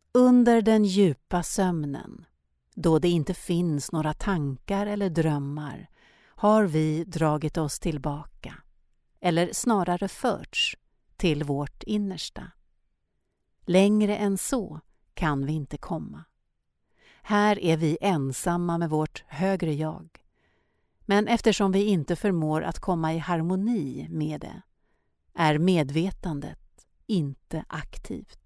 Under den djupa sömnen, då det inte finns några tankar eller drömmar, har vi dragit oss tillbaka, eller snarare förts, till vårt innersta. Längre än så kan vi inte komma. Här är vi ensamma med vårt högre jag. Men eftersom vi inte förmår att komma i harmoni med det, är medvetandet inte aktivt.